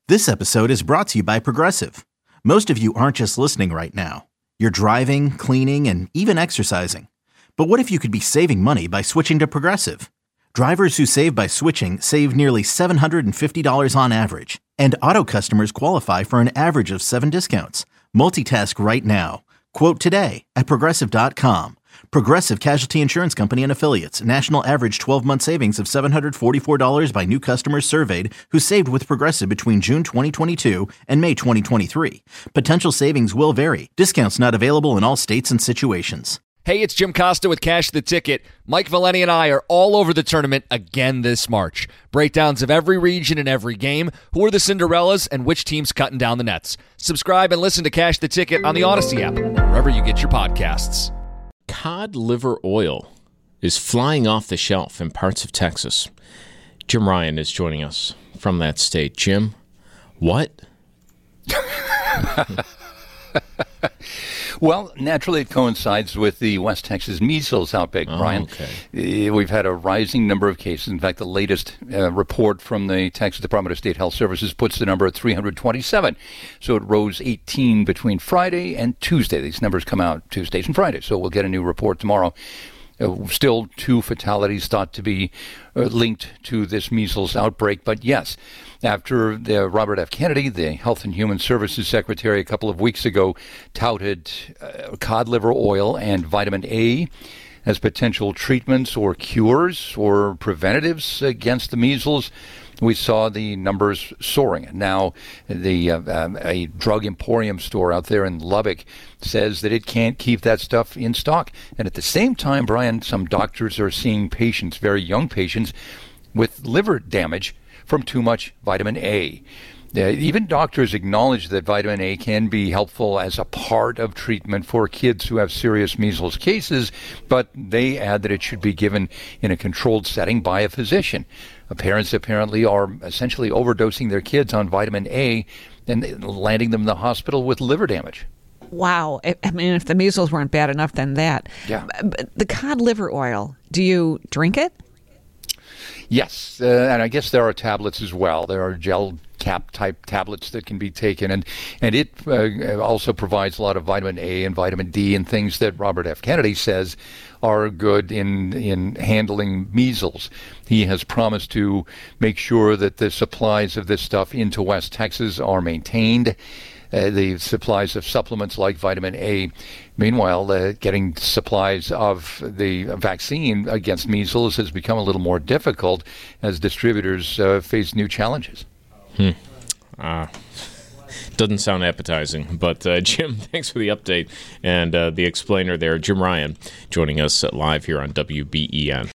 This episode is brought to you by Progressive. Most of you aren't just listening right now. You're driving, cleaning, and even exercising. But what if you could be saving money by switching to Progressive? Drivers who save by switching save nearly $750 on average. And auto customers qualify for an average of 7 discounts. Multitask right now. Quote today at Progressive.com. Progressive Casualty Insurance Company and Affiliates. National average 12-month savings of $744 by new customers surveyed who saved with Progressive between June 2022 and May 2023. Potential savings will vary. Discounts not available in all states and situations. Hey, it's Jim Costa with Cash the Ticket. Mike Valeni and I are all over the tournament again this March. Breakdowns of every region and every game, who are the Cinderellas, and which team's cutting down the nets. Subscribe and listen to Cash the Ticket on the Odyssey app, wherever you get your podcasts. Cod liver oil is flying off the shelf in parts of Texas. Jim Ryan is joining us from that state. Jim, what? Well, naturally, it coincides with the West Texas measles outbreak, Brian. Okay. We've had a rising number of cases. In fact, the latest report from the Texas Department of State Health Services puts the number at 327. So it rose 18 between Friday and Tuesday. These numbers come out Tuesdays and Fridays, so we'll get a new report tomorrow. Still 2 fatalities thought to be linked to this measles outbreak. But yes, after Robert F. Kennedy, the Health and Human Services Secretary, a couple of weeks ago touted cod liver oil and vitamin A as potential treatments or cures or preventatives against the measles, we saw the numbers soaring. Now, a drug emporium store out there in Lubbock says that it can't keep that stuff in stock. And at the same time, Brian, some doctors are seeing patients, very young patients, with liver damage from too much vitamin A. Even doctors acknowledge that vitamin A can be helpful as a part of treatment for kids who have serious measles cases, but they add that it should be given in a controlled setting by a physician. Parents apparently are essentially overdosing their kids on vitamin A and landing them in the hospital with liver damage. Wow. I mean, if the measles weren't bad enough, then that. Yeah. The cod liver oil, do you drink it? Yes, and I guess there are tablets as well. There are gel cap type tablets that can be taken, and it also provides a lot of vitamin A and vitamin D and things that Robert F. Kennedy says are good in handling measles. He has promised to make sure that the supplies of this stuff into West Texas are maintained. The supplies of supplements like vitamin A. Meanwhile, getting supplies of the vaccine against measles has become a little more difficult as distributors face new challenges. Doesn't sound appetizing, but Jim, thanks for the update and the explainer there. Jim Ryan joining us live here on WBEN.